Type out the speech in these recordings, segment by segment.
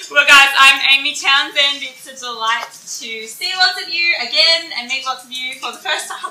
Well, guys, I'm Amy Townsend. It's a delight to see lots of you again and meet lots of you for the first time.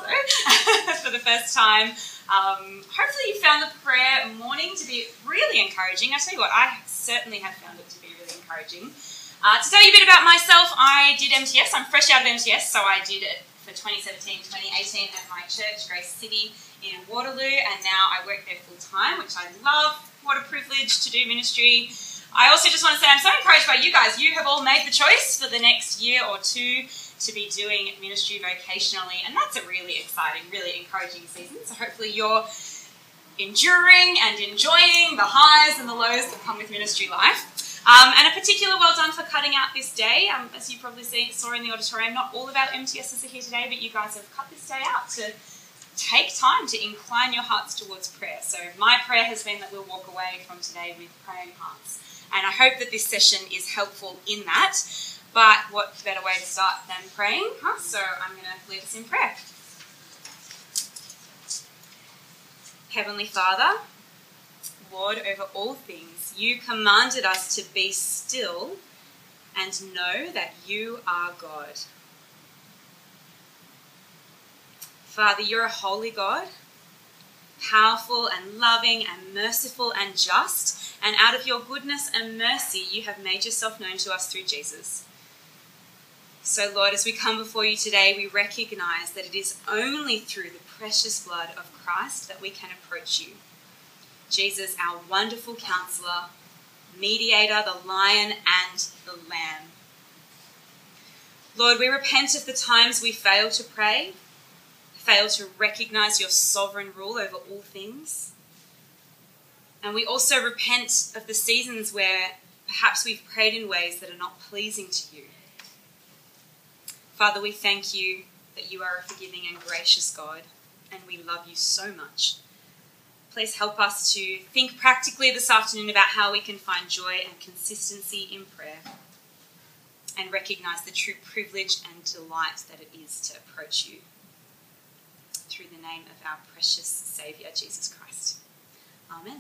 Hopefully you found the prayer morning to be really encouraging. I tell you what, I certainly have found it to be really encouraging. To tell you a bit about myself, I did MTS. I'm fresh out of MTS, so I did it for 2017-2018 at my church, Grace City in Waterloo, and now I work there full time, which I love. What a privilege to do ministry. I also just want to say I'm so encouraged by you guys. You have all made the choice for the next year or two to be doing ministry vocationally, and that's a really exciting, really encouraging season. So hopefully you're enduring and enjoying the highs and the lows that come with ministry life. And a particular well done for cutting out this day. As you probably saw in the auditorium, not all of our MTSs are here today, but you guys have cut this day out to take time to incline your hearts towards prayer. So my prayer has been that we'll walk away from today with praying hearts. And I hope that this session is helpful in that. But what better way to start than praying? So I'm going to lead us in prayer. Heavenly Father, Lord over all things, you commanded us to be still and know that you are God. Father, you're a holy God, powerful and loving and merciful and just, and out of your goodness and mercy, you have made yourself known to us through Jesus. So, Lord, as we come before you today, we recognize that it is only through the precious blood of Christ that we can approach you. Jesus, our wonderful counselor, mediator, the lion and the lamb. Lord, we repent of the times we fail to pray, fail to recognize your sovereign rule over all things. And we also repent of the seasons where perhaps we've prayed in ways that are not pleasing to you. Father, we thank you that you are a forgiving and gracious God, and we love you so much. Please help us to think practically this afternoon about how we can find joy and consistency in prayer and recognize the true privilege and delight that it is to approach you through the name of our precious Saviour, Jesus Christ. Amen.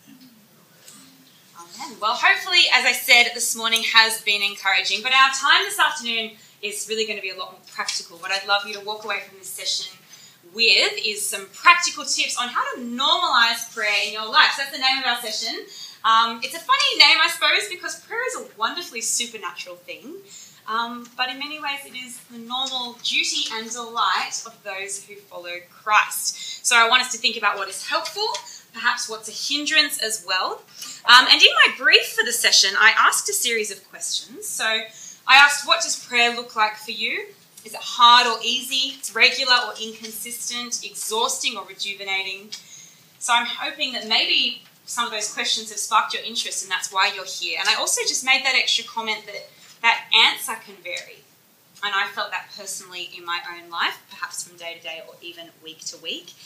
Amen. Well, hopefully, as I said this morning, has been encouraging, but our time this afternoon is really going to be a lot more practical. What I'd love you to walk away from this session with is some practical tips on how to normalise prayer in your life. So that's the name of our session. It's a funny name, I suppose, because prayer is a wonderfully supernatural thing, but in many ways it is the normal duty and delight of those who follow Christ. So I want us to think about what is helpful, perhaps what's a hindrance as well. And in my brief for the session, I asked a series of questions. So I asked, what does prayer look like for you? Is it hard or easy, regular or inconsistent, exhausting or rejuvenating? So I'm hoping that maybe some of those questions have sparked your interest and that's why you're here. And I also just made that extra comment that that answer can vary. And I felt that personally in my own life, perhaps from day to day or even week to week.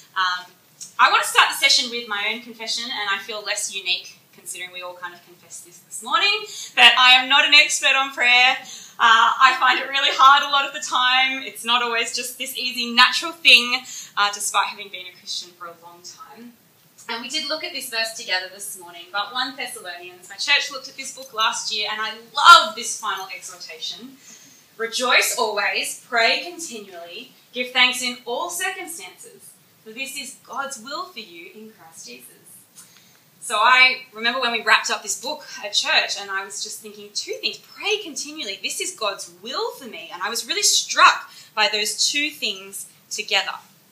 I want to start the session with my own confession, and I feel less unique considering we all kind of confessed this morning, that I am not an expert on prayer. I find it really hard a lot of the time. It's not always just this easy, natural thing, despite having been a Christian for a long time. And we did look at this verse together this morning, but 1 Thessalonians, my church looked at this book last year, and I love this final exhortation. Rejoice always, pray continually, give thanks in all circumstances, for this is God's will for you in Christ Jesus. So I remember when we wrapped up this book at church, and I was just thinking two things. Pray continually. This is God's will for me. And I was really struck by those two things together.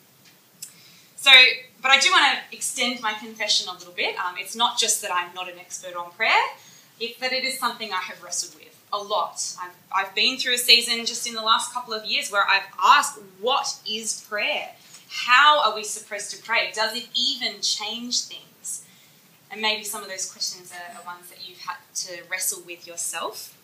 So, but I do want to extend my confession a little bit. It's not just that I'm not an expert on prayer. It's that it is something I have wrestled with a lot. I've been through a season just in the last couple of years where I've asked, what is prayer? How are we supposed to pray? Does it even change things? And maybe some of those questions are ones that you've had to wrestle with yourself.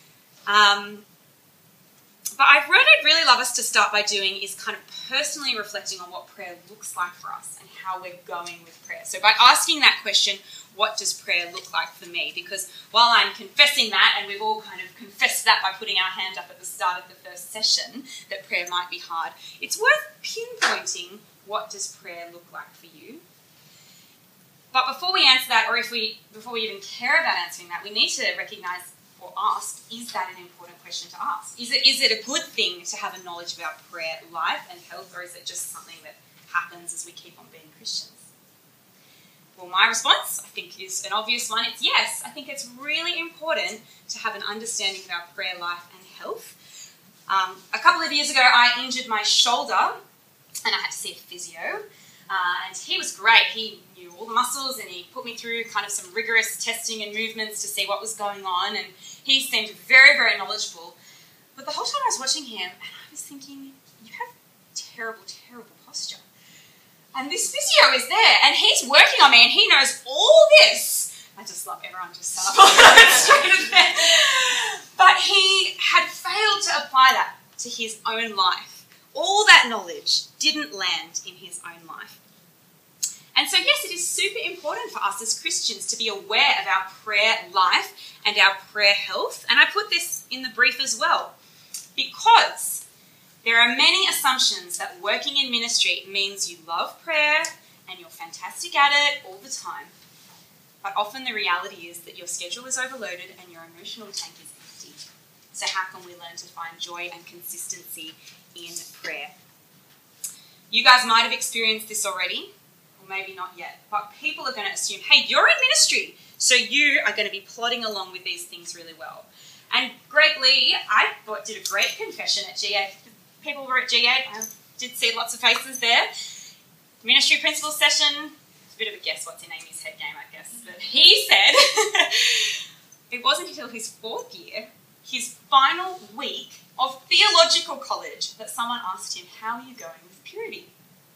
But what I'd really love us to start by doing is kind of personally reflecting on what prayer looks like for us and how we're going with prayer. So by asking that question, what does prayer look like for me? Because while I'm confessing that, and we've all kind of confessed that by putting our hand up at the start of the first session, that prayer might be hard, it's worth pinpointing what does prayer look like for you. But before we answer that, or before we even care about answering that, we need to recognise or ask, is that an important question to ask? Is it a good thing to have a knowledge about prayer life and health, or is it just something that happens as we keep on being Christians? Well, my response, I think, is an obvious one. It's yes. I think it's really important to have an understanding of our prayer life and health. A couple of years ago, I injured my shoulder and I had to see a physio. And he was great. He knew all the muscles and he put me through kind of some rigorous testing and movements to see what was going on. And he seemed very, very knowledgeable. But the whole time I was watching him, and I was thinking, you have terrible, terrible posture. And this physio is there, and he's working on me, and he knows all this. I just love everyone just set up straight there. But he had failed to apply that to his own life. All that knowledge didn't land in his own life. And so, yes, it is super important for us as Christians to be aware of our prayer life and our prayer health. And I put this in the brief as well, because there are many assumptions that working in ministry means you love prayer and you're fantastic at it all the time. But often the reality is that your schedule is overloaded and your emotional tank is empty. So how can we learn to find joy and consistency in prayer? You guys might have experienced this already, or maybe not yet, but people are going to assume, hey, you're in ministry, so you are going to be plodding along with these things really well. And Greg Lee, I thought, did a great confession at G8. People were at G8, I did see lots of faces there. Ministry principal session, it's a bit of a guess what's in Amy's head game, I guess. But he said it wasn't until his 4th year, his final week of theological college, that someone asked him, how are you going with purity?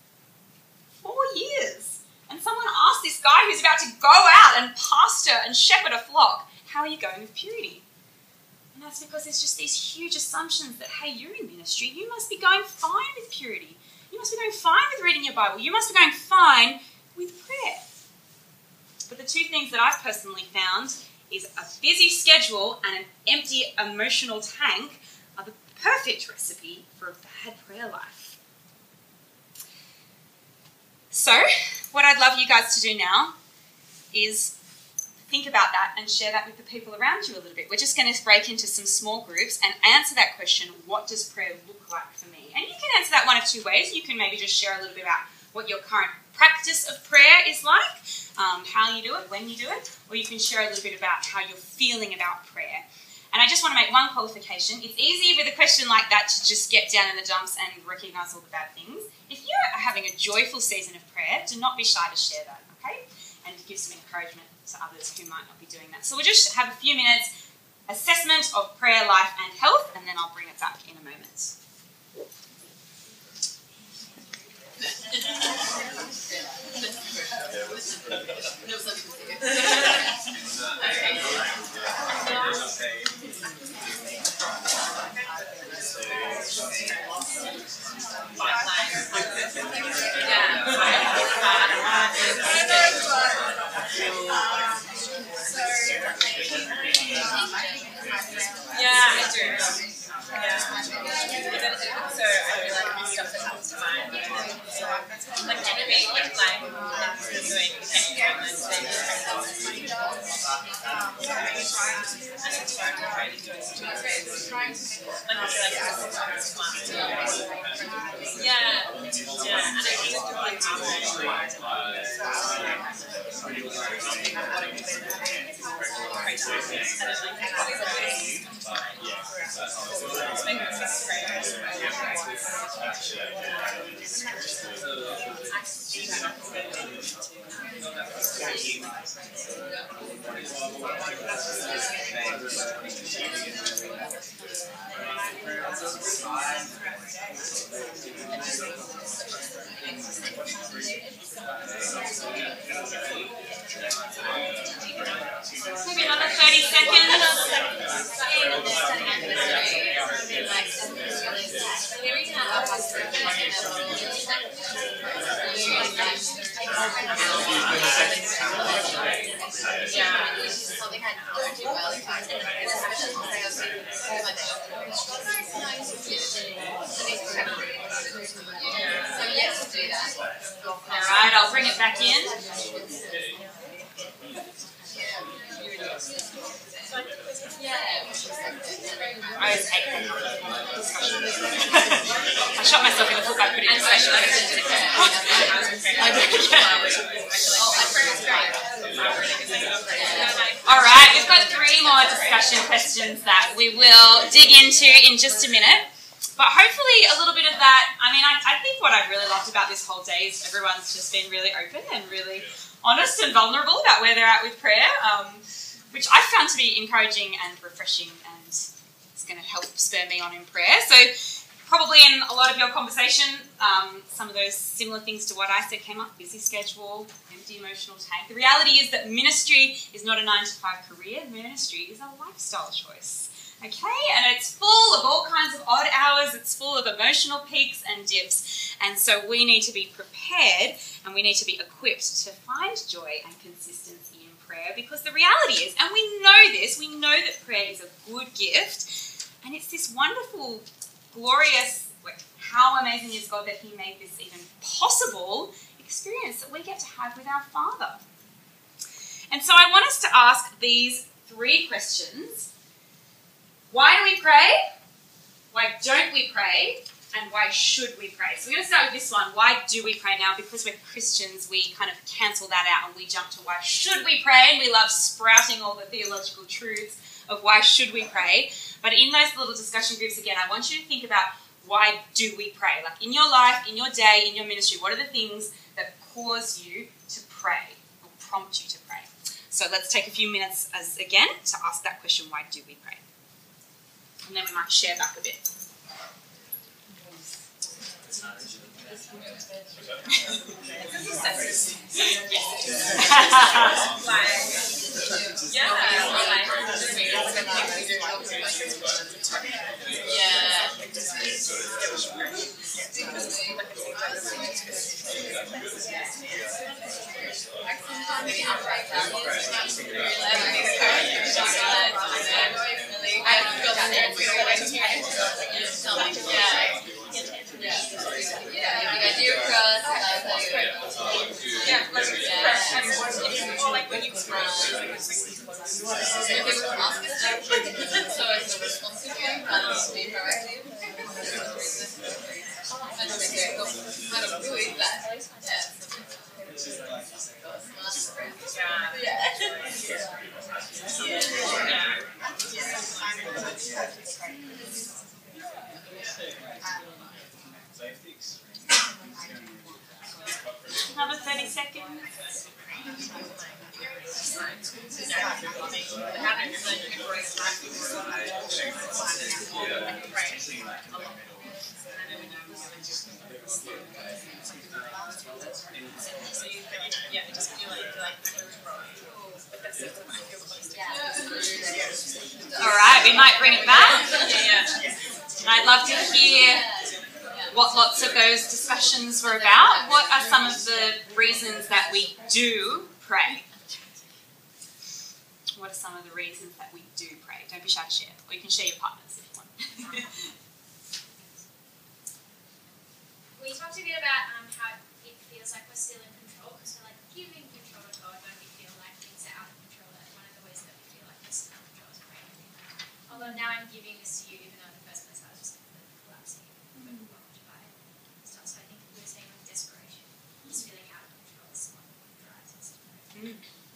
4 years. And someone asked this guy who's about to go out and pastor and shepherd a flock, how are you going with purity? And that's because there's just these huge assumptions that, hey, you're in ministry, you must be going fine with purity. You must be going fine with reading your Bible. You must be going fine with prayer. But the two things that I've personally found is a busy schedule and an empty emotional tank are the perfect recipe for a bad prayer life. So, what I'd love you guys to do now is think about that and share that with the people around you a little bit. We're just going to break into some small groups and answer that question, what does prayer look like for me? And you can answer that one of two ways. You can maybe just share a little bit about what your current practice of prayer is like, how you do it, when you do it, or you can share a little bit about how you're feeling about prayer. And I just want to make one qualification. It's easy with a question like that to just get down in the dumps and recognise all the bad things. If you're having a joyful season of prayer, do not be shy to share that, okay? And give some encouragement to others who might not be doing that. So we'll just have a few minutes assessment of prayer life and health, and then I'll bring it back in a moment. Yeah, I do. Yeah. So I feel like stuff that comes to mind. Like enemy, like doing Maybe another 30 seconds. Alright, I'll bring it back in. I always hate that discussion. I shot myself in the foot by putting discussion. All right, we've got 3 more discussion questions that we will dig into in just a minute. But hopefully a little bit of that, I think what I've really loved about this whole day is everyone's just been really open and really honest and vulnerable about where they're at with prayer, which I found to be encouraging and refreshing, and it's going to help spur me on in prayer. So probably in a lot of your conversation, some of those similar things to what I said came up: busy schedule, empty emotional tank. The reality is that ministry is not a 9-to-5 career. Ministry is a lifestyle choice. Okay, and it's full of all kinds of odd hours, it's full of emotional peaks and dips, and so we need to be prepared and we need to be equipped to find joy and consistency in prayer, because the reality is, and we know this, we know that prayer is a good gift, and it's this wonderful, glorious, how amazing is God that He made this even possible experience that we get to have with our Father. And so I want us to ask these 3 questions. Why do we pray? Why don't we pray? And why should we pray? So we're going to start with this one. Why do we pray now? Because we're Christians, we kind of cancel that out and we jump to why should we pray? And we love sprouting all the theological truths of why should we pray. But in those little discussion groups, again, I want you to think about why do we pray? Like in your life, in your day, in your ministry, what are the things that cause you to pray or prompt you to pray? So let's take a few minutes again to ask that question, why do we pray? And then we might share back a bit. Another 30 seconds. All right, we might bring it back. And I'd love to hear what lots of those discussions were about. What are some of the reasons that we do pray? What are some of the reasons that we do pray? Don't be shy to share, or you can share your partners if you want. We talked a bit about how it feels like we're still in control, because we're like giving control to God when we feel like things are out of control. That one of the ways that we feel like we're still in control is praying. Although now I'm giving this to you, even though in the first place I was just collapsing, overwhelmed by stuff. So I think we're saying with desperation, just feeling out of control is what drives us to pray.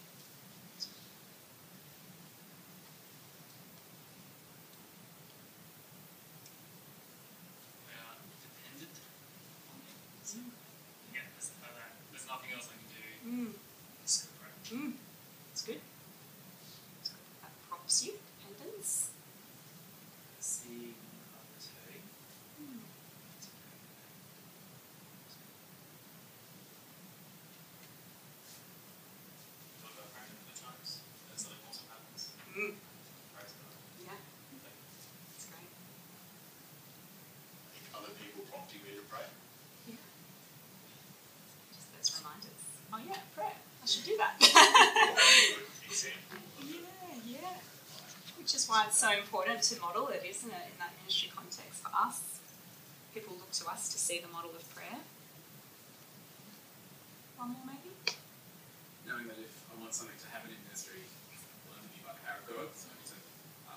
There's nothing else I can do. Just go pray. That's good. That prompts you. Dependence. Seeing others hurting. Talk about praying at the times. That's something awesome happens. Praise God. Yeah. That's great. Other people prompting me to pray. Yeah. Just those reminders. Oh yeah, prayer. I should do that. Yeah. Which is why it's so important to model it, isn't it, in that ministry context for us. People look to us to see the model of prayer. One more maybe? Knowing that if I want something to happen in ministry, well, I'm going to be by the power of God, so I need to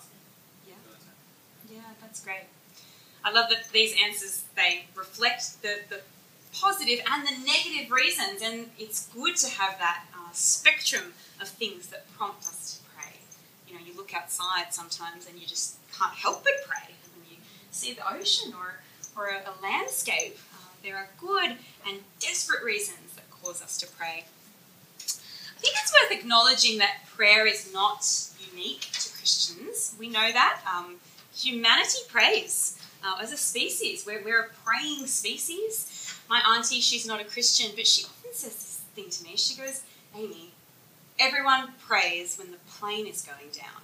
That's great. I love that these answers, they reflect the positive and the negative reasons, and it's good to have that spectrum of things that prompt us to pray. You know, you look outside sometimes and you just can't help but pray. When you see the ocean or a landscape, there are good and desperate reasons that cause us to pray. I think it's worth acknowledging that prayer is not unique to Christians. We know that. Humanity prays as a species. We're a praying species. My auntie, she's not a Christian, but she often says this thing to me. She goes, Amy, everyone prays when the plane is going down.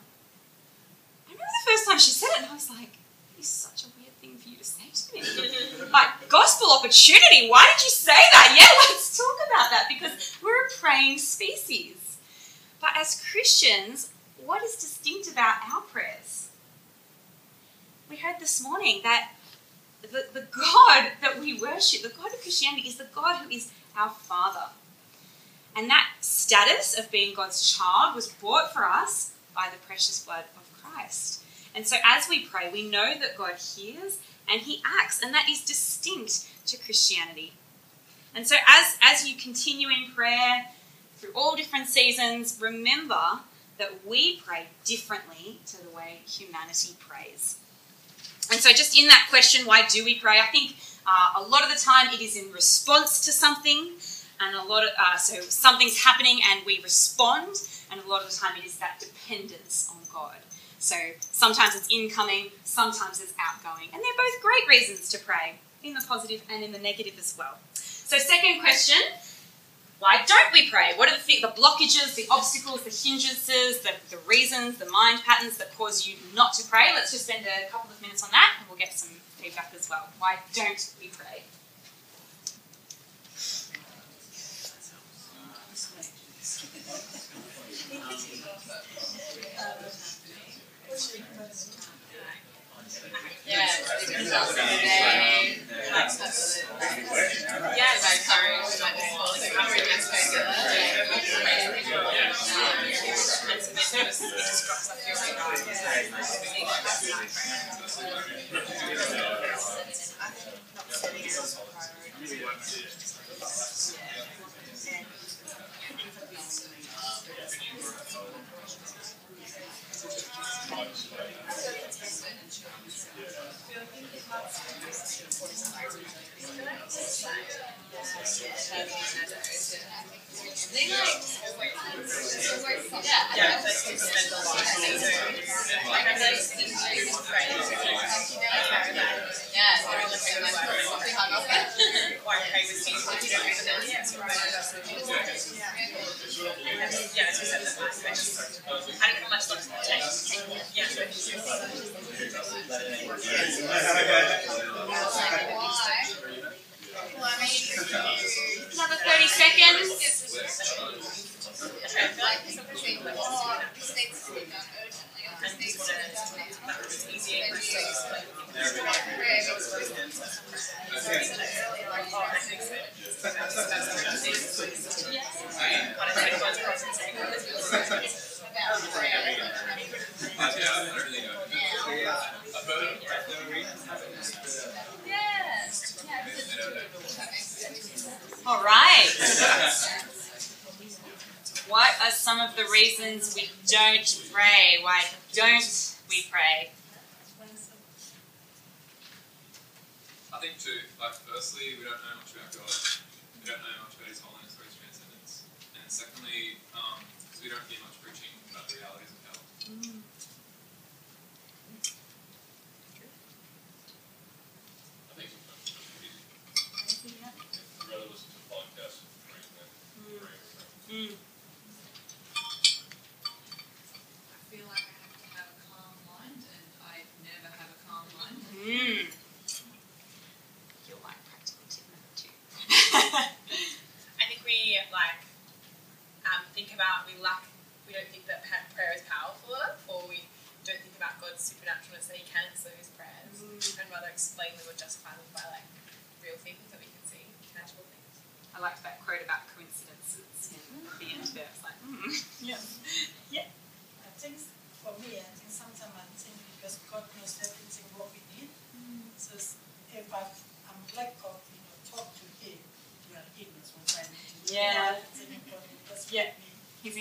I remember the first time she said it, and I was like, that is such a weird thing for you to say to me. Like, gospel opportunity, why did you say that? Yeah, let's talk about that, because we're a praying species. But as Christians, what is distinct about our prayers? We heard this morning that the God that we worship, the God of Christianity, is the God who is our Father. And that status of being God's child was bought for us by the precious blood of Christ. And so as we pray, we know that God hears and he acts, and that is distinct to Christianity. And so as you continue in prayer through all different seasons, remember that we pray differently to the way humanity prays. And so just in that question, why do we pray? I think a lot of the time it is in response to something, and so something's happening and we respond, and a lot of the time it is that dependence on God. So sometimes it's incoming, sometimes it's outgoing, and they're both great reasons to pray, in the positive and in the negative as well. So second question, why don't we pray? What are the blockages, the obstacles, the hindrances, the reasons, the mind patterns that cause you not to pray? Let's just spend a couple of minutes on that, and we'll get some feedback as well. Why don't we pray? Another 30 seconds. All right. What are some of the reasons we don't pray? Why don't we pray? I think too, firstly, we don't know much about God. We don't know much about his holiness or his transcendence. And secondly, because we don't hear much preaching about the realities of hell. I think I'd rather listen to podcasts and pray than praying. I feel like I have to have a calm mind, and I never have a calm mind. You'll like practical tip number 2. I think we we don't think that prayer is powerful enough, or we don't think about God's supernaturalness that he can answer those prayers, and rather explain them or justify them by real things that we can see, tangible things. I liked that quote about coincidences in the end there. It's like, I think for me, sometimes I think because God knows everything what we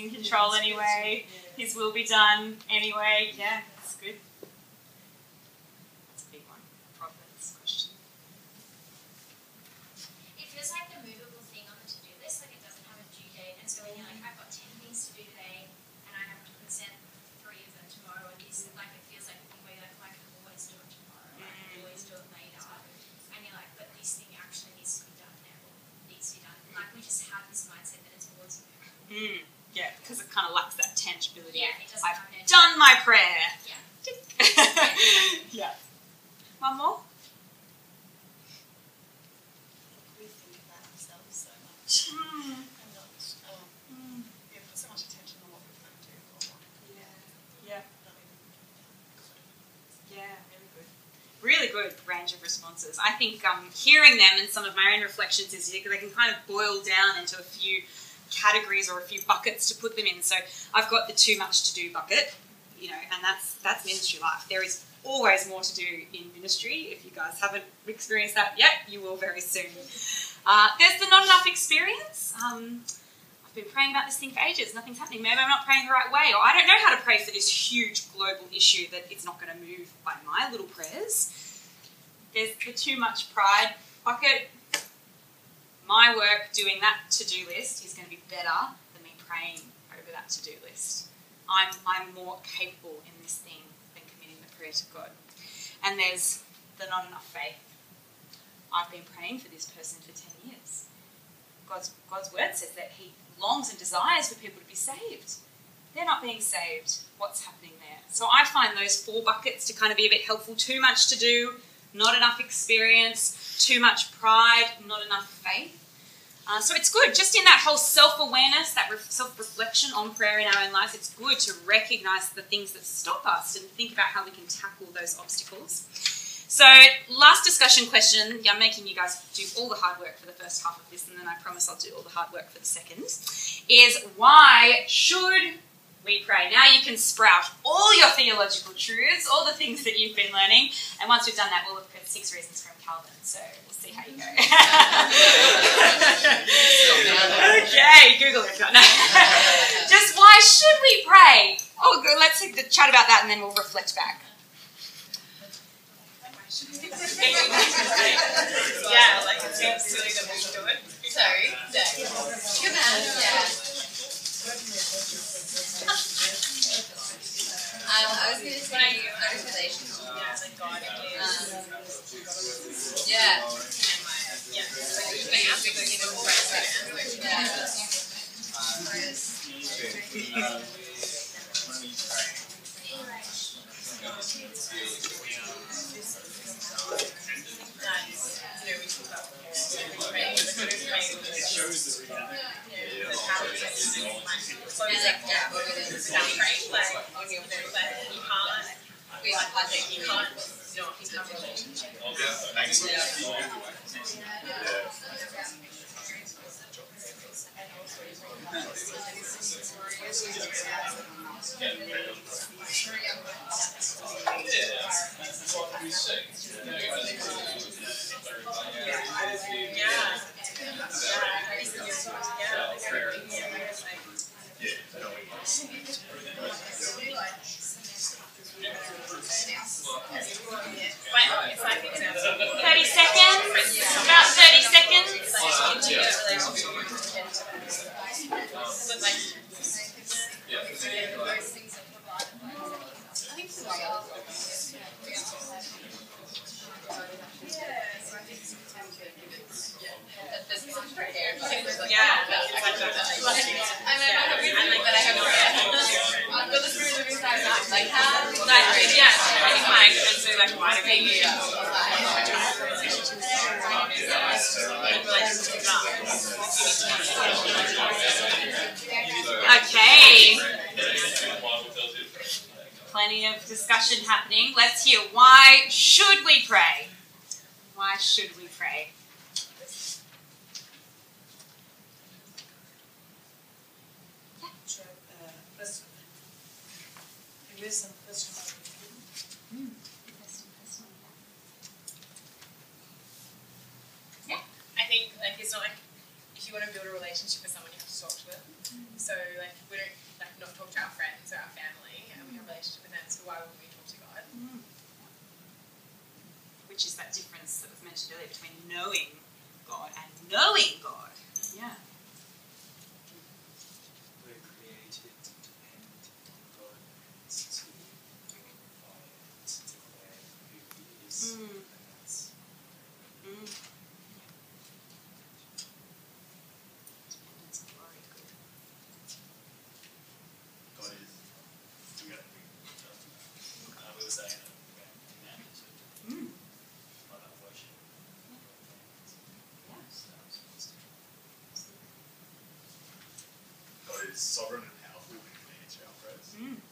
in control anyway. His will be done anyway. Yeah, that's good. That's a big one. Providence question. It feels like the movable thing on the to-do list, like it doesn't have a due date, and so when you're like, I've got 10 things to do today, and I have to present 3 of them tomorrow, or this, like it feels like a thing where you're like, well, I can always do it tomorrow, or I can always do it later, and you're like, but this thing actually needs to be done now, or needs to be done. Like we just have this mindset that it's always movable. Yeah, because it kind of lacks that tangibility. Yeah, it doesn't I've have an done my prayer. Yeah. Yeah. One more? We think about ourselves so much and not, we put so much attention on what we're going to do or what Yeah. not even. Yeah, really good range of responses. I think hearing them and some of my own reflections is they can kind of boil down into a few categories or a few buckets to put them in. So I've got the too much to do bucket, and that's ministry life. There is always more to do in ministry. If you guys haven't experienced that yet, you will very soon. There's the not enough experience. I've been praying about this thing for ages. Nothing's happening. Maybe I'm not praying the right way, or I don't know how to pray for this huge global issue that it's not going to move by my little prayers. There's the too much pride bucket. My work doing that to-do list is going to be better than me praying over that to-do list. I'm more capable in this thing than committing the prayer to God. And there's the not enough faith. I've been praying for this person for 10 years. God's word says that he longs and desires for people to be saved. They're not being saved. What's happening there? So I find those 4 buckets to kind of be a bit helpful. Too much to do, not enough experience, too much pride, not enough faith. So it's good, just in that whole self-awareness, that self-reflection on prayer in our own lives, it's good to recognise the things that stop us and think about how we can tackle those obstacles. So last discussion question, I'm making you guys do all the hard work for the first half of this, and then I promise I'll do all the hard work for the second, is why should we pray? Now you can sprout all your theological truths, all the things that you've been learning, and once we've done that, we'll look at 6 reasons from Calvin, so we'll see how you go. Okay, Google it. No. Just why should we pray? Oh, let's chat about that and then we'll reflect back. Yeah, like it seems silly that we do it. Sorry. Good man. Yeah. I was going to say motivation. Yeah, like God is. Yeah. Yeah. Like you can ask because you know it's like 30 seconds? About 30 seconds? Okay. Plenty of discussion happening. Let's hear, why should we pray? Why should we pray? I think like it's not like if you want to build a relationship with someone, you have to talk to them. So like we don't which is that difference that was mentioned earlier between knowing God and knowing God. Yeah. We're created to depend on God, to glorify and to declare who He is, and that's Dependence and glory. Good. God is. We were saying about humanity, not our worship. Yeah. God is sovereign and powerful and can answer our prayers.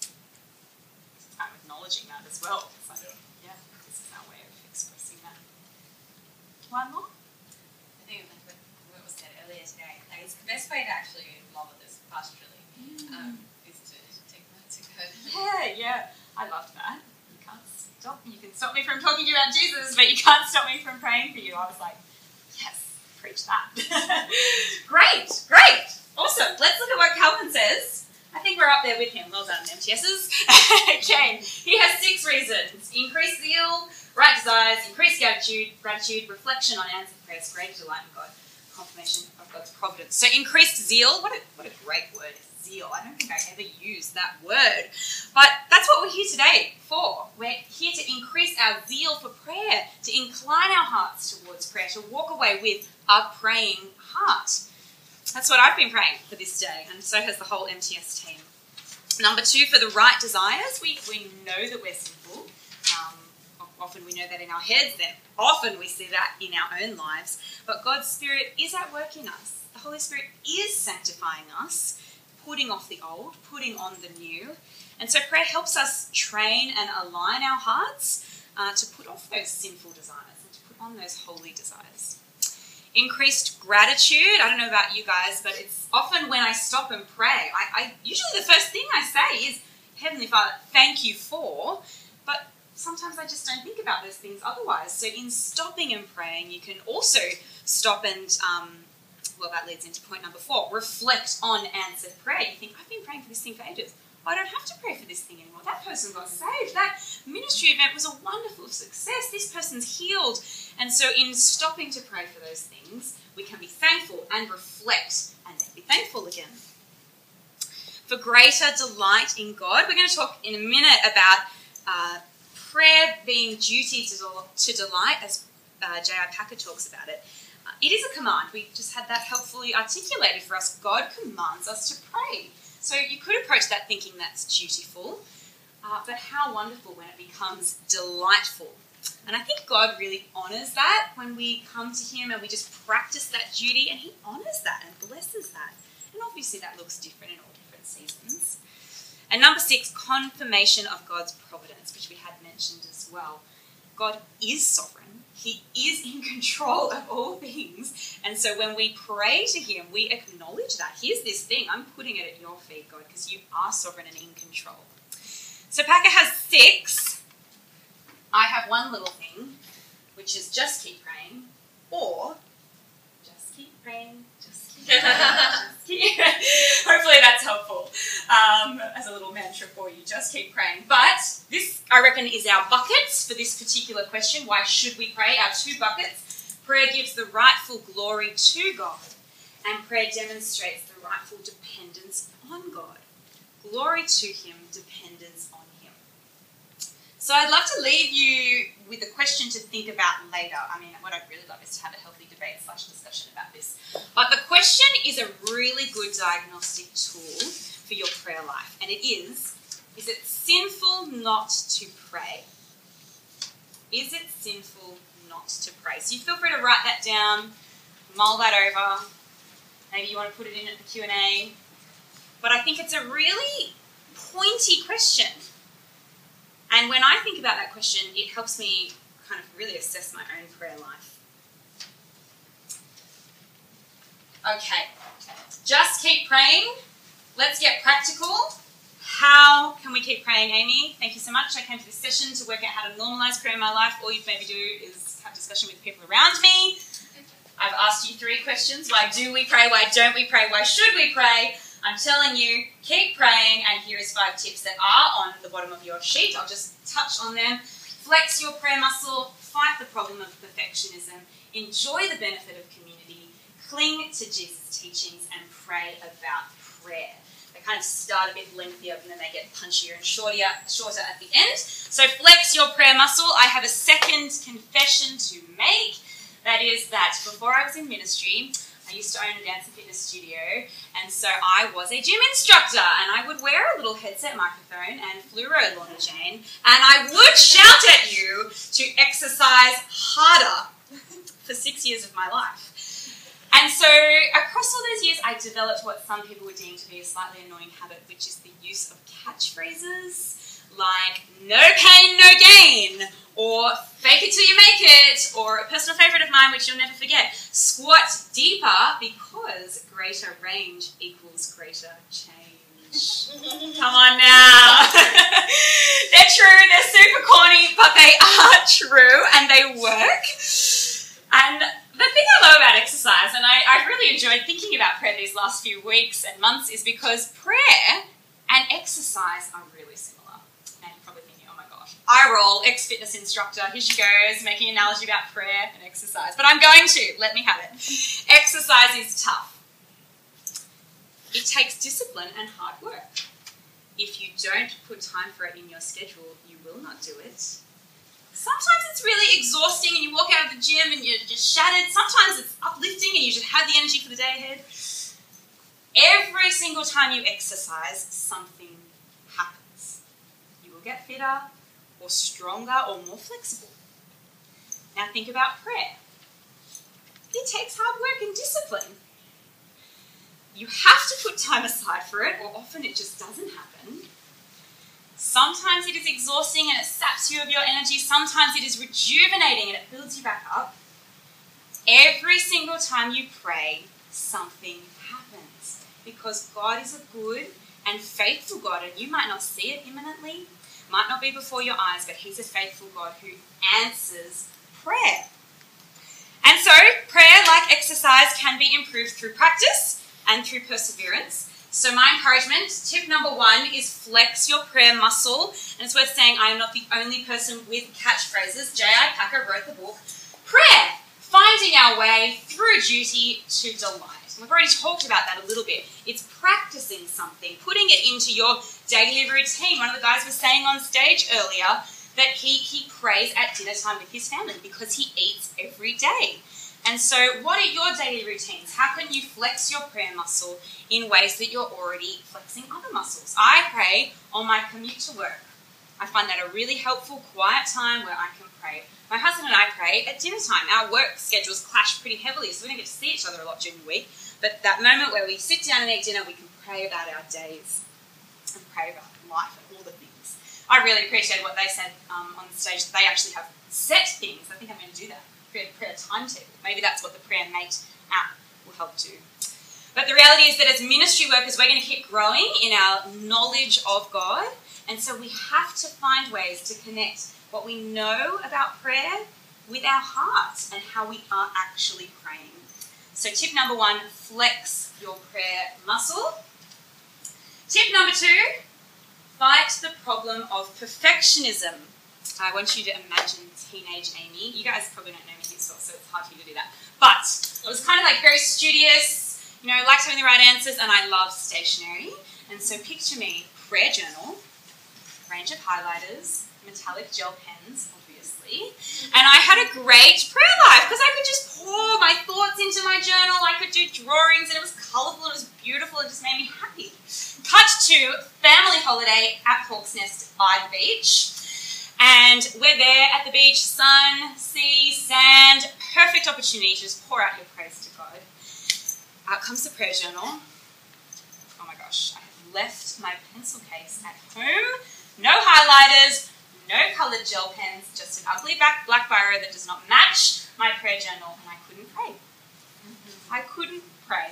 I'm acknowledging that as well. It's like, Yeah. this is our way of expressing that. One more? I think like what was said earlier today, like it's the best way to actually love others pastorally is to take that to God. Yeah. I loved that. You can't stop me. You can stop me from talking to you about Jesus, but you can't stop me from praying for you. I was like, yes, preach that. Great. Awesome. Let's look at what Calvin says. I think we're up there with him. Well done, MTSs. Okay. He has 6 reasons. Increased zeal, right desires, increased gratitude, reflection on answered prayers, greater delight in God, confirmation of God's providence. So increased zeal, what a great word, zeal. I don't think I ever used that word. But that's what we're here today for. We're here to increase our zeal for prayer, to incline our hearts towards prayer, to walk away with a praying heart. That's what I've been praying for this day, and so has the whole MTS team. Number 2, for the right desires, we know that we're sinful. Often we know that in our heads, then often we see that in our own lives. But God's Spirit is at work in us. The Holy Spirit is sanctifying us, putting off the old, putting on the new. And so prayer helps us train and align our hearts to put off those sinful desires and to put on those holy desires. Increased gratitude. I don't know about you guys, but it's often when I stop and pray, I usually the first thing I say is, Heavenly Father, thank you for, but sometimes I just don't think about those things otherwise. So in stopping and praying, you can also stop and, that leads into point number 4, reflect on answered prayer. You think, I've been praying for this thing for ages. I don't have to pray for this thing anymore. That person got saved. That ministry event was a wonderful success. This person's healed. And so in stopping to pray for those things, we can be thankful and reflect and then be thankful again. For greater delight in God, we're going to talk in a minute about prayer being duty to delight, as J.I. Packer talks about it. It is a command. We just had that helpfully articulated for us. God commands us to pray. So you could approach that thinking that's dutiful, but how wonderful when it becomes delightful. And I think God really honours that when we come to Him and we just practice that duty, and He honours that and blesses that. And obviously that looks different in all different seasons. And number 6, confirmation of God's providence, which we had mentioned as well. God is sovereign. He is in control of all things. And so when we pray to Him, we acknowledge that. Here's this thing. I'm putting it at your feet, God, because you are sovereign and in control. So Packer has 6. I have one little thing, which is just keep praying, or just keep praying, just keep praying, just keep. Hopefully that's helpful as a little mantra for you. Just keep praying. But this, I reckon, is our buckets for this particular question. Why should we pray? Our 2 buckets. Prayer gives the rightful glory to God, and prayer demonstrates the rightful dependence on God. Glory to Him, dependence on Him. So I'd love to leave you with a question to think about later. I mean, what I'd really love is to have a healthy debate / discussion about this. But the question is a really good diagnostic tool for your prayer life. And it is it sinful not to pray? Is it sinful not to pray? So you feel free to write that down, mull that over. Maybe you want to put it in at the Q&A. But I think it's a really pointy question. And when I think about that question, it helps me kind of really assess my own prayer life. Okay, just keep praying. Let's get practical. How can we keep praying, Amy? Thank you so much. I came to this session to work out how to normalise prayer in my life. All you maybe do is have discussion with people around me. I've asked you 3 questions. Why do we pray? Why don't we pray? Why should we pray? I'm telling you, keep praying, and here is 5 tips that are on the bottom of your sheet. I'll just touch on them. Flex your prayer muscle, fight the problem of perfectionism, enjoy the benefit of community, cling to Jesus' teachings, and pray about prayer. They kind of start a bit lengthier and then they get punchier and shorter at the end. So flex your prayer muscle. I have a second confession to make. That is that before I was in ministry, I used to own a dance and fitness studio, and so I was a gym instructor, and I would wear a little headset microphone and fluoro, Lorna Jane, and I would shout at you to exercise harder for 6 years of my life. And so across all those years, I developed what some people would deem to be a slightly annoying habit, which is the use of catchphrases like no pain, no gain, or fake it till you make it, or a personal favourite of mine, which you'll never forget, squat deeper because greater range equals greater change. Come on now. They're true, they're super corny, but they are true and they work. And the thing I love about exercise, and I've really enjoyed thinking about prayer these last few weeks and months, is because prayer and exercise are really similar. Now you're probably thinking, oh my gosh, I roll, ex-fitness instructor, here she goes, making an analogy about prayer and exercise. But I'm going to, let me have it. Exercise is tough. It takes discipline and hard work. If you don't put time for it in your schedule, you will not do it. Sometimes it's really exhausting and you walk out of the gym and you're just shattered. Sometimes it's uplifting and you just have the energy for the day ahead. Every single time you exercise, something happens. You will get fitter or stronger or more flexible. Now think about prayer. It takes hard work and discipline. You have to put time aside for it, or often it just doesn't happen. Sometimes it is exhausting and it saps you of your energy. Sometimes it is rejuvenating and it builds you back up. Every single time you pray, something happens. Because God is a good and faithful God, and you might not see it imminently, might not be before your eyes, but He's a faithful God who answers prayer. And so, prayer, like exercise, can be improved through practice and through perseverance. So my encouragement, tip number 1, is flex your prayer muscle. And it's worth saying I am not the only person with catchphrases. J.I. Packer wrote the book, Prayer, Finding Our Way Through Duty to Delight. And we've already talked about that a little bit. It's practicing something, putting it into your daily routine. One of the guys was saying on stage earlier that he prays at dinner time with his family because he eats every day. And so what are your daily routines? How can you flex your prayer muscle in ways that you're already flexing other muscles? I pray on my commute to work. I find that a really helpful, quiet time where I can pray. My husband and I pray at dinner time. Our work schedules clash pretty heavily, so we don't get to see each other a lot during the week. But that moment where we sit down and eat dinner, we can pray about our days and pray about life and all the things. I really appreciate what they said on the stage. They actually have set things. I think I'm going to do that. Create a prayer timetable. Maybe that's what the Prayer Mate app will help do. But the reality is that as ministry workers, we're going to keep growing in our knowledge of God. And so we have to find ways to connect what we know about prayer with our hearts and how we are actually praying. So tip number 1, flex your prayer muscle. Tip number 2, fight the problem of perfectionism. I want you to imagine teenage Amy. You guys probably don't know me here, so it's hard for you to do that. But I was kind of like very studious, liked having the right answers, and I love stationery. And so picture me, prayer journal, range of highlighters, metallic gel pens, obviously. And I had a great prayer life because I could just pour my thoughts into my journal. I could do drawings, and it was colourful, and it was beautiful, and it just made me happy. Cut to family holiday at Hawk's Nest by the beach. And we're there at the beach, sun, sea, sand, perfect opportunity to just pour out your praise to God. Out comes the prayer journal. Oh my gosh, I have left my pencil case at home. No highlighters, no coloured gel pens, just an ugly black biro that does not match my prayer journal, and I couldn't pray. I couldn't pray.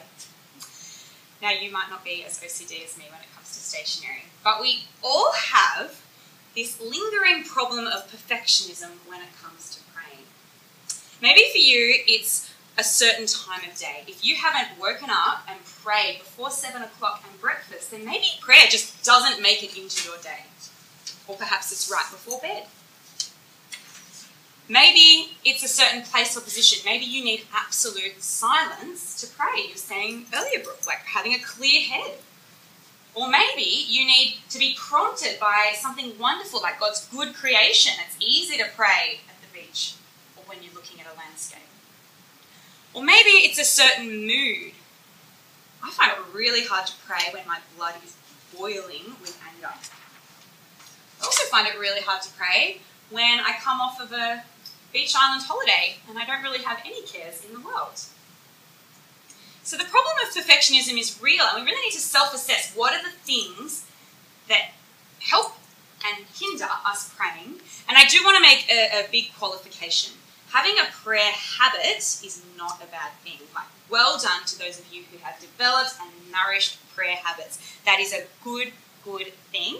Now, you might not be as OCD as me when it comes to stationery, but we all have this lingering problem of perfectionism when it comes to praying. Maybe for you, it's a certain time of day. If you haven't woken up and prayed before 7 o'clock and breakfast, then maybe prayer just doesn't make it into your day. Or perhaps it's right before bed. Maybe it's a certain place or position. Maybe you need absolute silence to pray. You were saying earlier, Brooke, like having a clear head. Or maybe you need to be prompted by something wonderful, like God's good creation. It's easy to pray at the beach or when you're looking at a landscape. Or maybe it's a certain mood. I find it really hard to pray when my blood is boiling with anger. I also find it really hard to pray when I come off of a beach island holiday and I don't really have any cares in the world. So the problem of perfectionism is real, and we really need to self-assess what are the things that help and hinder us praying. And I do want to make a big qualification. Having a prayer habit is not a bad thing. Like, well done to those of you who have developed and nourished prayer habits. That is a good thing.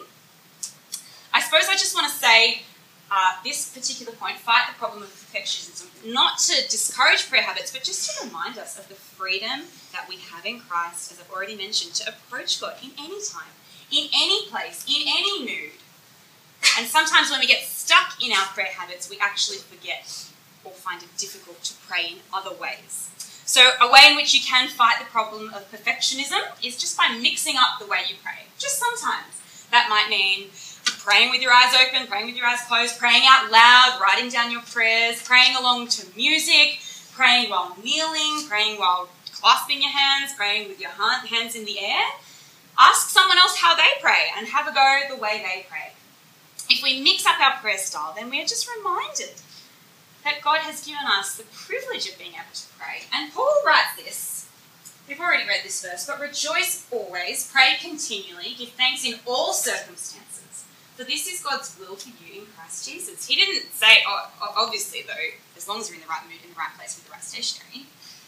I suppose I just want to say this particular point, fight the problem of perfectionism, not to discourage prayer habits, but just to remind us of the freedom that we have in Christ, as I've already mentioned, to approach God in any time, in any place, in any mood. And sometimes when we get stuck in our prayer habits, we actually forget or find it difficult to pray in other ways. So a way in which you can fight the problem of perfectionism is just by mixing up the way you pray. Just sometimes. That might mean praying with your eyes open, praying with your eyes closed, praying out loud, writing down your prayers, praying along to music, praying while kneeling, praying while clasping your hands, praying with your hands in the air. Ask someone else how they pray and have a go the way they pray. If we mix up our prayer style, then we're just reminded that God has given us the privilege of being able to pray. And Paul writes this. We've already read this verse, but rejoice always, pray continually, give thanks in all circumstances. For this is God's will for you in Christ Jesus. He didn't say, obviously though, as long as you're in the right mood, in the right place, with the right stationery.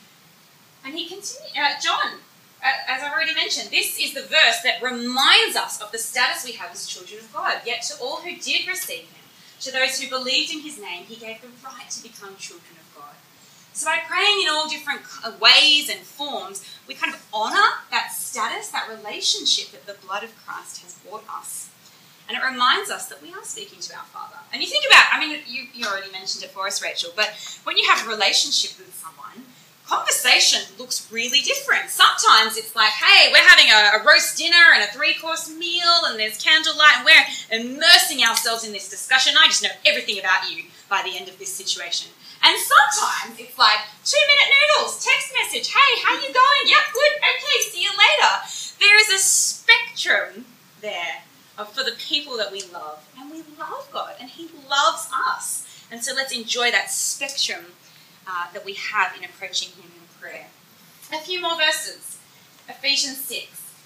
And he continued, John, as I've already mentioned, this is the verse that reminds us of the status we have as children of God. Yet to all who did receive him, to those who believed in his name, he gave the right to become children of God. So by praying in all different ways and forms, we kind of honour that status, that relationship that the blood of Christ has brought us. And it reminds us that we are speaking to our Father. And you think about, you already mentioned it for us, Rachel, but when you have a relationship with someone, conversation looks really different. Sometimes it's like, hey, we're having a roast dinner and a 3-course meal and there's candlelight and we're immersing ourselves in this discussion. I just know everything about you by the end of this situation. And sometimes it's like 2-minute noodles, text message, hey, how you going? Yep, good, okay, see you later. There is a spectrum there for the people that we love. And we love God and he loves us. And so let's enjoy that spectrum that we have in approaching him in prayer. A few more verses. Ephesians 6.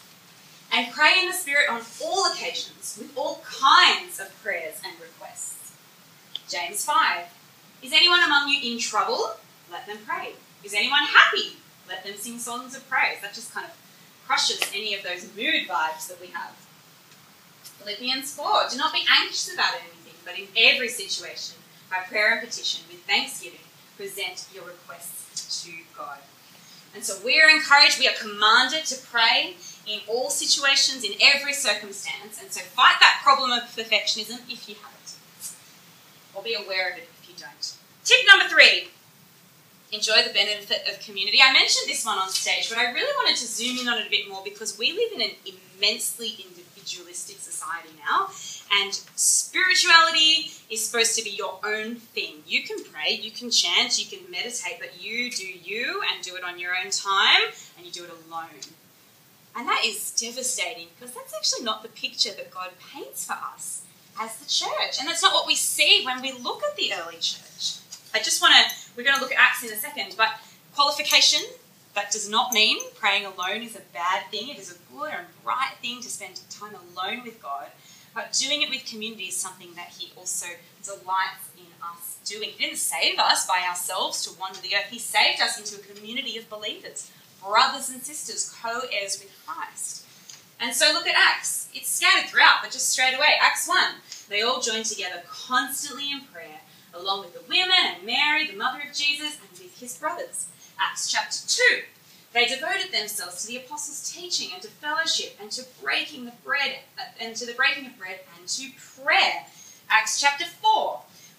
And pray in the Spirit on all occasions with all kinds of prayers and requests. James 5. Is anyone among you in trouble? Let them pray. Is anyone happy? Let them sing songs of praise. That just kind of crushes any of those mood vibes that we have. Philippians 4. Do not be anxious about anything, but in every situation, by prayer and petition, with thanksgiving, present your requests to God. And so we are encouraged, we are commanded to pray in all situations, in every circumstance. And so fight that problem of perfectionism if you have it. Or be aware of it if you don't. Tip number 3. Enjoy the benefit of community. I mentioned this one on stage, but I really wanted to zoom in on it a bit more because we live in an immensely individualistic society now, and spirituality is supposed to be your own thing. You can pray, you can chant, you can meditate, but you do you and do it on your own time, and you do it alone. And that is devastating because that's actually not the picture that God paints for us as the church, and that's not what we see when we look at the early church. We're going to look at Acts in a second, but qualification, that does not mean praying alone is a bad thing. It is a good and right thing to spend time alone with God, but doing it with community is something that he also delights in us doing. He didn't save us by ourselves to wander the earth. He saved us into a community of believers, brothers and sisters, co-heirs with Christ. And so look at Acts. It's scattered throughout, but just straight away, Acts 1. They all joined together constantly in prayer, along with the women and Mary, the mother of Jesus, and with his brothers. Acts chapter 2. They devoted themselves to the apostles' teaching and to fellowship and to breaking of bread and to prayer. Acts chapter 4.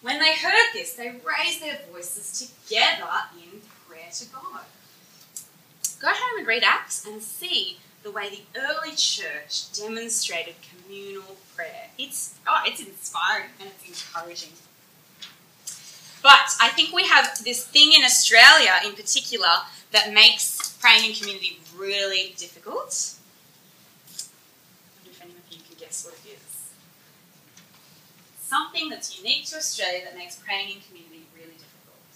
When they heard this, they raised their voices together in prayer to God. Go home and read Acts and see the way the early church demonstrated communal prayer. It's inspiring and it's encouraging. But I think we have this thing in Australia in particular that makes praying in community really difficult. I wonder if any of you can guess what it is. Something that's unique to Australia that makes praying in community really difficult.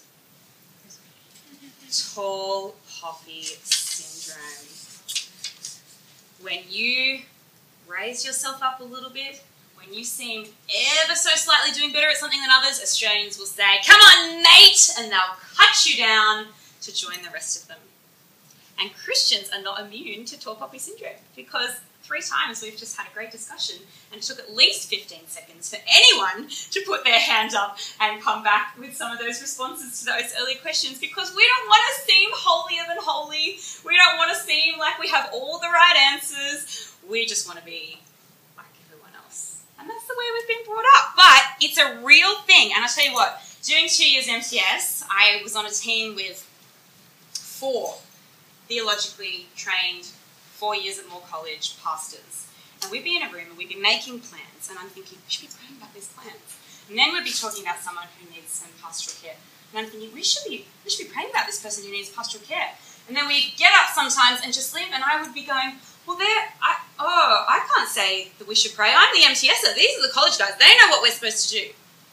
Tall poppy syndrome. When you raise yourself up a little bit, when you seem ever so slightly doing better at something than others, Australians will say, "Come on, mate," and they'll cut you down to join the rest of them. And Christians are not immune to tall poppy syndrome, because 3 times we've just had a great discussion and it took at least 15 seconds for anyone to put their hand up and come back with some of those responses to those early questions, because we don't want to seem holier than holy. We don't want to seem like we have all the right answers. We just want to be like everyone else. And that's the way we've been brought up. But it's a real thing. And I'll tell you what, during 2 years MTS, I was on a team with 4 theologically trained 4 years at Moore College pastors. And we'd be in a room and we'd be making plans, and I'm thinking, we should be praying about these plans. And then we'd be talking about someone who needs some pastoral care. And I'm thinking, we should be praying about this person who needs pastoral care. And then we'd get up sometimes and just leave, and I would be going, well, I can't say that we should pray. I'm the MTSer. These are the college guys. They know what we're supposed to do.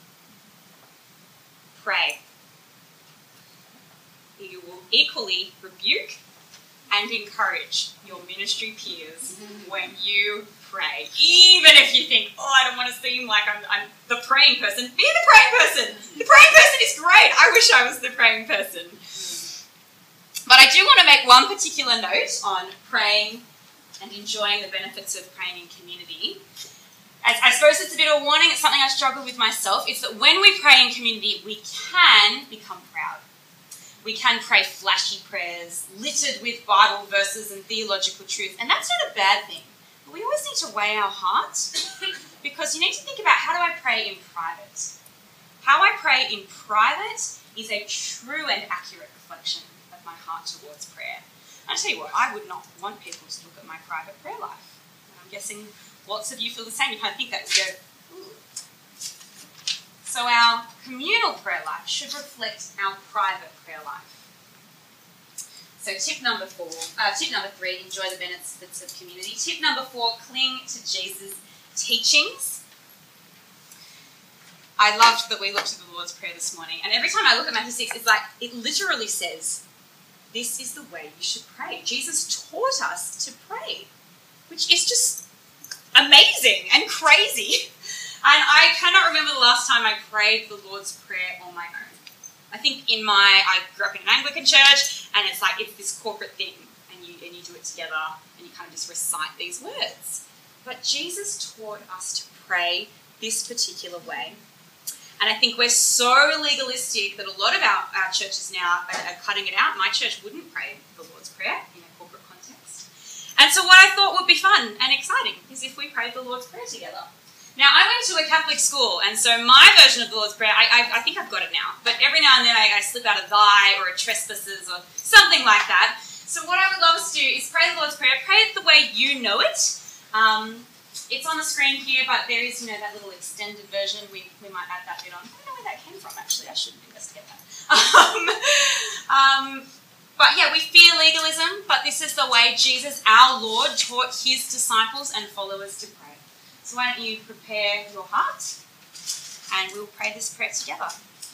Pray. You will equally rebuke and encourage your ministry peers when you pray. Even if you think, I don't want to seem like I'm the praying person, be the praying person. The praying person is great. I wish I was the praying person. But I do want to make one particular note on praying and enjoying the benefits of praying in community. I suppose it's a bit of a warning. It's something I struggle with myself. It's that when we pray in community, we can become proud. We can pray flashy prayers, littered with Bible verses and theological truth. And that's not a bad thing. But we always need to weigh our hearts, because you need to think about, how do I pray in private? How I pray in private is a true and accurate reflection of my heart towards prayer. I tell you what, I would not want people to look at my private prayer life. And I'm guessing lots of you feel the same. You kind of think that, you go, ooh. So our communal prayer life should reflect our private prayer life. So tip number 3, enjoy the benefits of community. Tip number 4, cling to Jesus' teachings. I loved that we looked at the Lord's Prayer this morning, and every time I look at Matthew 6, it's like, it literally says, this is the way you should pray. Jesus taught us to pray, which is just amazing and crazy. And I cannot remember the last time I prayed the Lord's Prayer on my own. I think I grew up in an Anglican church, and it's like, it's this corporate thing, and you do it together, and you kind of just recite these words. But Jesus taught us to pray this particular way. And I think we're so legalistic that a lot of our churches now are cutting it out. My church wouldn't pray the Lord's Prayer in a corporate context. And so what I thought would be fun and exciting is if we prayed the Lord's Prayer together. Now, I went to a Catholic school, and so my version of the Lord's Prayer, I think I've got it now, but every now and then I slip out a thy or a trespasses or something like that. So what I would love us to do is pray the Lord's Prayer. Pray it the way you know it. It's on the screen here, but there is, that little extended version. We might add that bit on. I don't know where that came from, actually. I should investigate that. But yeah, we fear legalism, but this is the way Jesus, our Lord, taught his disciples and followers to pray. So why don't you prepare your heart, and we'll pray this prayer together.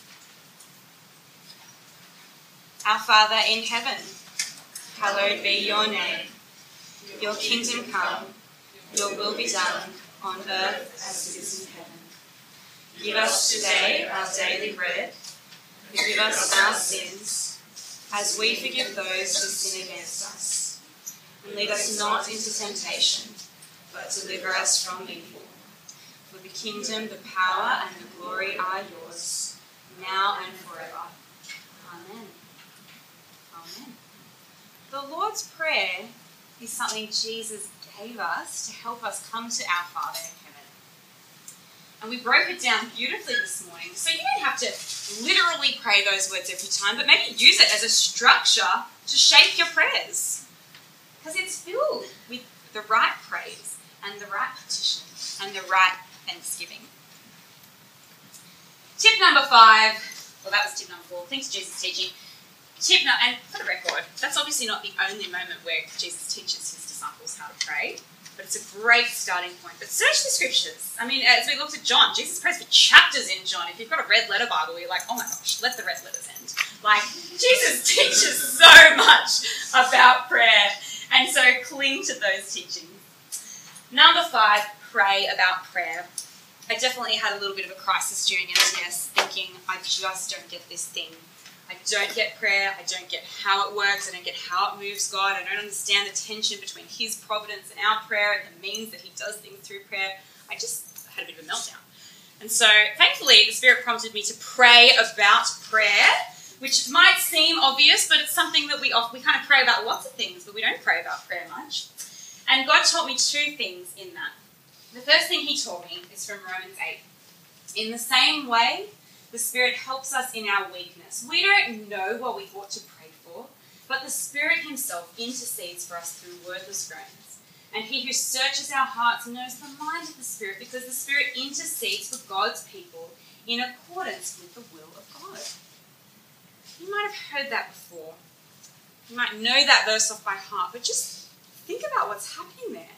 Our Father in heaven, hallowed be your name. Your kingdom come, your will be done on earth as it is in heaven. Give us today our daily bread. Forgive us our sins, as we forgive those who sin against us. And lead us not into temptation, but deliver us from evil. For the kingdom, the power, and the glory are yours, now and forever. Amen. Amen. The Lord's Prayer is something Jesus gave us to help us come to our Father in heaven. And we broke it down beautifully this morning. So you don't have to literally pray those words every time, but maybe use it as a structure to shape your prayers. Because it's filled with the right praise and the right petition and the right thanksgiving. Tip number 5, well, that was tip number 4. Thanks, Jesus teaching. And for the record, that's obviously not the only moment where Jesus teaches his disciples how to pray, but it's a great starting point. But search the scriptures. I mean, as we looked at John, Jesus prays for chapters in John. If you've got a red letter Bible, you're like, oh my gosh, let the red letters end. Like, Jesus teaches so much about prayer, and so cling to those teachings. Number 5, pray about prayer. I definitely had a little bit of a crisis during MTS, thinking, I just don't get this thing. I don't get prayer. I don't get how it works. I don't get how it moves God. I don't understand the tension between his providence and our prayer and the means that he does things through prayer. I just had a bit of a meltdown. And so, thankfully, the Spirit prompted me to pray about prayer, which might seem obvious, but it's something that we kind of pray about lots of things, but we don't pray about prayer much. And God taught me 2 things in that. The first thing he taught me is from Romans 8. In the same way, the Spirit helps us in our weakness. We don't know what we ought to pray for, but the Spirit himself intercedes for us through wordless groans. And he who searches our hearts knows the mind of the Spirit, because the Spirit intercedes for God's people in accordance with the will of God. You might have heard that before. You might know that verse off by heart, but just think about what's happening there.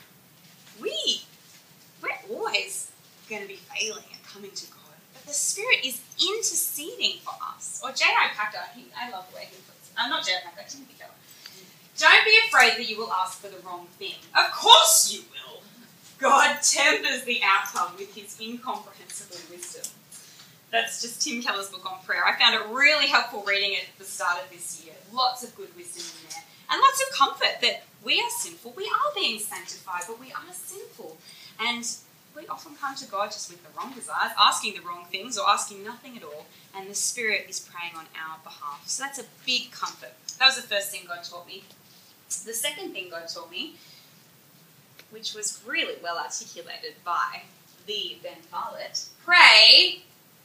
We're always going to be failing at coming to God. But the Spirit is interceding for us. Or J.I. Packer, I love the way he puts it. Not J.I. Packer, Timothy Keller. Don't be afraid that you will ask for the wrong thing. Of course you will. God tempers the outcome with his incomprehensible wisdom. That's just Tim Keller's book on prayer. I found it really helpful reading it at the start of this year. Lots of good wisdom in there. And lots of comfort that we are sinful. We are being sanctified, but we are sinful. And we often come to God just with the wrong desires, asking the wrong things or asking nothing at all, and the Spirit is praying on our behalf. So that's a big comfort. That was the first thing God taught me. The second thing God taught me, which was really well articulated by the Ben Bartlett, pray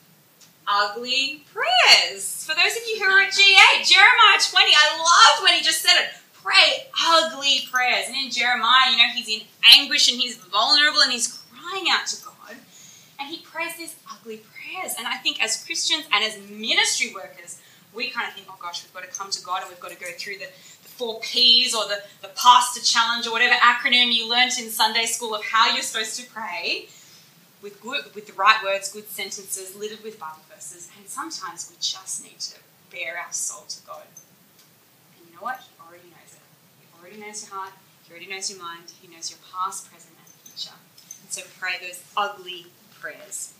ugly prayers. For those of you who are at G8, Jeremiah 20, I loved when he just said it. Pray ugly prayers. And in Jeremiah, he's in anguish and he's vulnerable and he's crying out to God. And he prays these ugly prayers. And I think as Christians and as ministry workers, we kind of think, oh gosh, we've got to come to God and we've got to go through the 4 Ps or the pastor challenge or whatever acronym you learnt in Sunday school of how you're supposed to pray with the right words, good sentences, littered with Bible verses. And sometimes we just need to bare our soul to God. And you know what? He already knows it. He already knows your heart. He already knows your mind. He knows your past, present, and future. And so pray those ugly prayers.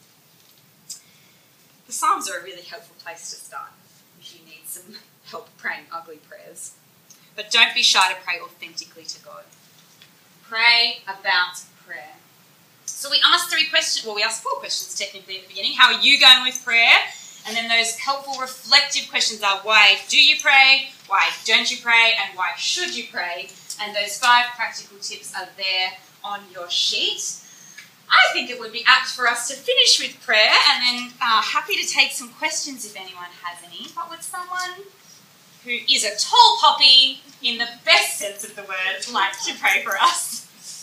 The Psalms are a really helpful place to start if you need some help praying ugly prayers. But don't be shy to pray authentically to God. Pray about prayer. So we asked 3 questions, well, we asked 4 questions technically at the beginning. How are you going with prayer? And then those helpful reflective questions are, why do you pray? Why don't you pray? And why should you pray? And those 5 practical tips are there on your sheet. I think it would be apt for us to finish with prayer and then happy to take some questions if anyone has any. But would someone who is a tall poppy, in the best sense of the word, like to pray for us?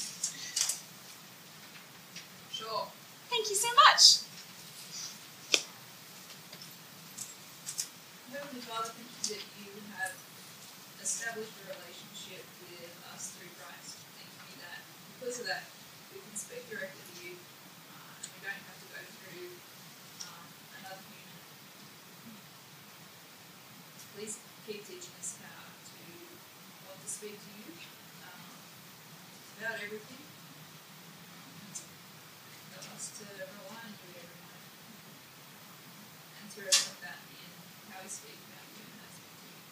Sure. Thank you so much. Heavenly Father, thank you that you have established a relationship with us through Christ. Thank you that because of that, we can speak directly to you and we don't have to go through another human. Please keep teaching us how to want to speak to you about everything. Help us to rely on you every night and to reflect that in how we speak about you and how we speak to you.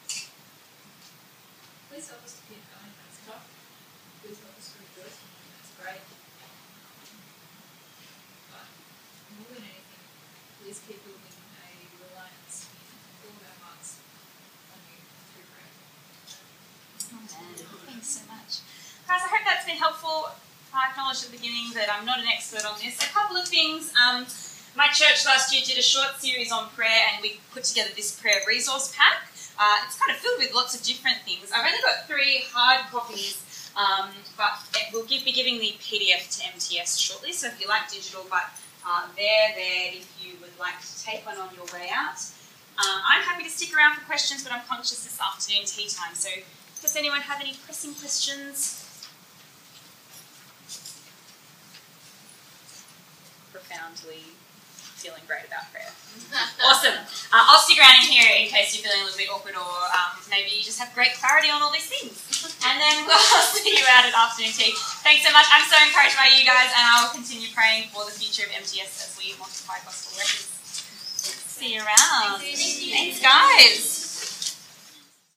Please help us to keep going. That's tough. Please help us to rejoice. That's great. But more than anything, please keep building a reliance in all of our hearts on you through prayer. Amen. Thanks so much. Guys, I hope that's been helpful. I acknowledged at the beginning that I'm not an expert on this. A couple of things. My church last year did a short series on prayer, and we put together this prayer resource pack. It's kind of filled with lots of different things. I've only got 3 hard copies, but we'll be giving the PDF to MTS shortly, so if you like digital, but they're there if you would like to take one on your way out. I'm happy to stick around for questions, but I'm conscious this afternoon tea time, so does anyone have any pressing questions? Profoundly feeling great about prayer. Awesome. I'll stick around in here in case you're feeling a little bit awkward, or maybe you just have great clarity on all these things. And then we'll see you out at afternoon tea. Thanks so much. I'm so encouraged by you guys, and I will continue praying for the future of MTS as we multiply gospel workers. See you around. Thanks, guys.